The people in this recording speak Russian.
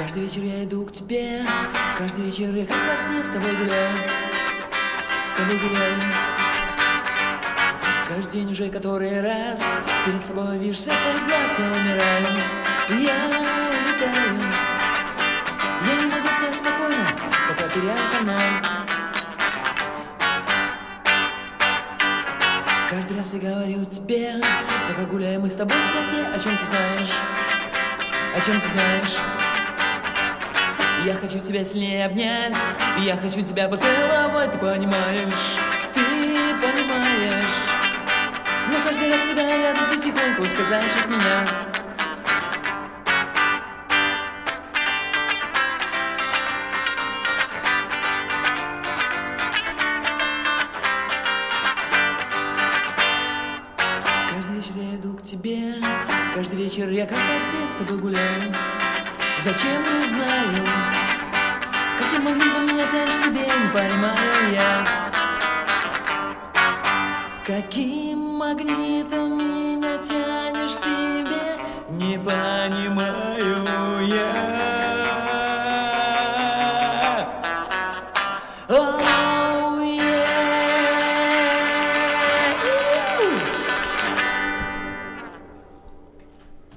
Каждый вечер я иду к тебе, каждый вечер я как во сне с тобой гуляю, с тобой гуляю. Каждый день уже который раз перед собой вижу всякий глаз, я умираю, я улетаю. Я не могу встать спокойно, пока ты рядом со мной. Каждый раз я говорю тебе, пока гуляем мы с тобой в темноте, о чем ты знаешь, о чем ты знаешь. Я хочу тебя сильнее обнять, я хочу тебя поцеловать, ты понимаешь, ты понимаешь. Но каждый раз, когда я рядом, ты тихонько ускользаешь от меня. Каждый вечер я иду к тебе, каждый вечер я как во сне с тобой гуляю. Зачем, не знаю, каким магнитом меня тянешь к себе, не понимаю я. Каким магнитом меня тянешь к себе, не понимаю я.